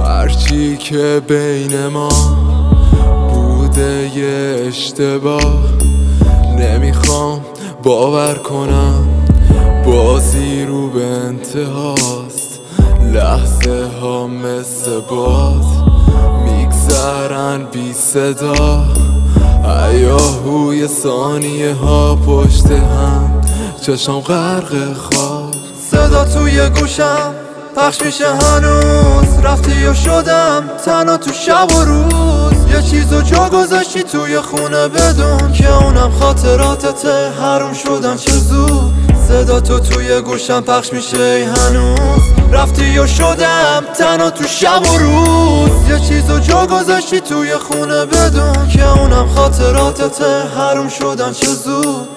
هرچی که بین ما بوده یه اشتباه، نمیخوام باور کنم بازی رو به انتهاست. لحظه ها مثل باد میگذرن بی صدا، هیاهوی ثانیه ها پشت هم، چشم غرق خواب. صدا توی گوشم پخش میشه هنوز، رفتی و شدم تنها تو شب و روز. یه چیزو جا گذاشتی توی خونه بدون که اونم خاطراتته، حروم شدن چه زود. صدا تو توی گوشم پخش میشه هنوز، رفتی و شدم تنها تو شب و روز. یه چیزو جا گذاشتی توی خونه بدون که اونم خاطراتته، حروم شدن چه زود.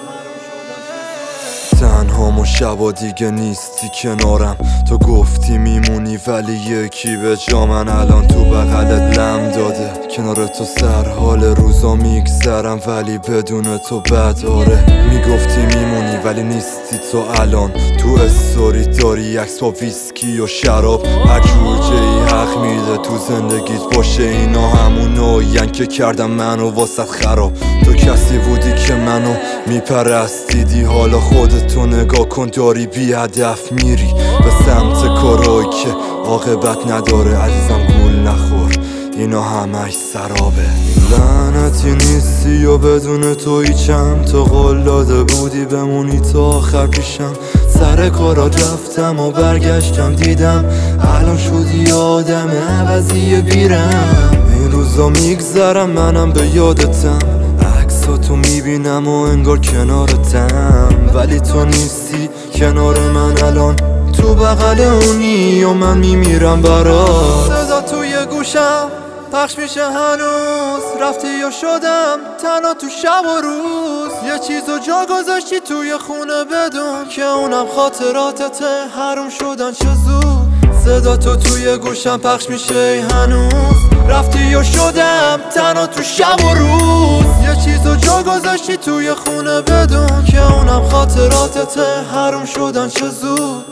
تنها و شبا دیگه نیستی کنارم، تو گفتی میمونی ولی یکی به جا من الان تو بغلت لم داده. کنار تو سر حال روزا میگذرم ولی بدون تو بد. آره میگفتی میمونی ولی نیستی تو الان، تو استوری داری عکس با ویسکی و شراب. هر جور ای حق میده تو زندگیت باشه، اینا همون نوعین که کردم منو واسط خراب. تو کسی بودی که منو میپرستیدی، حالا خودتو نگاه کن داری بی هدف میری به سمت کارایی که عاقبت نداره. عزیزم گول نخور اینا همش سرابه. لعنتی نیستی و بدون تو هیچم، تو قول داده بودی بمونی تا آخر پیشم. سر کارا رفتم و برگشتم دیدم الان شدی آدم عوضی بیرم. این روزا میگذرم منم به یادتم، عکساتو میبینم و انگار کنارتم، ولی تو نیستی کنار من الان، تو بغل اونی و من میمیرم برات. صدا توی گوشم پخش میشه هنوز، رفتی و شدم تنها تو شب و روز. یه چیزو جا گذاشتی توی خونه بدون که اونم خاطراتته، حروم شدن چه زود. صدا تو توی گوشم پخش میشه هنوز، رفتی و شدم تنها تو شب و روز. یه چیزو جا گذاشتی توی خونه بدون که اونم خاطراتته، حروم شدن چه زود.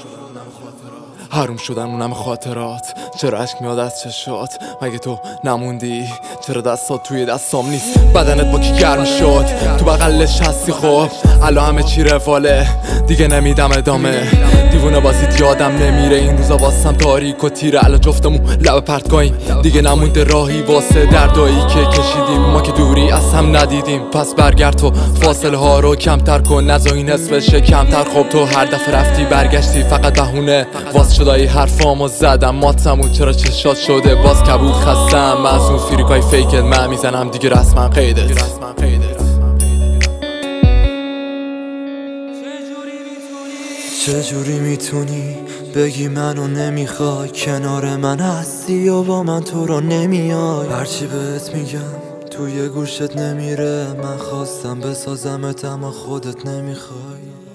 حروم شدن اونم خاطرات، چرا عشق میاد از چشات؟ مگه تو نموندی؟ چرا دستات توی دستام نیست؟ بدنت با کی گرم شد؟ تو بغلش هستی خب الان همه چی رواله، دیگه نمیدم ادامه. دیوونه بازیت یادم نمیره، این روزا واسم تاریک و تیره، الان جفتمون لب پرتگاهیم، دیگه نمونده راهی واسه دردایی که کشیدیم. ما که دوری از هم ندیدیم، پس برگرد تو فاصله ها رو کمتر کن، نذار این حس کمتر. خب تو هر دفعه رفتی برگشتی فقط بهونه، واس شدای حرفامو زدم ماتمون، چرا چشات شده باز کبود خستم از اون فریکای فیکت. من میزنم دیگه رسما قیدت. چجوری میتونی بگی منو نمیخوای؟ کنار من هستی و با من تو رو نمیای. هرچی بهت میگم توی گوشت نمیره، من خواستم بسازمت اما خودت نمیخوای.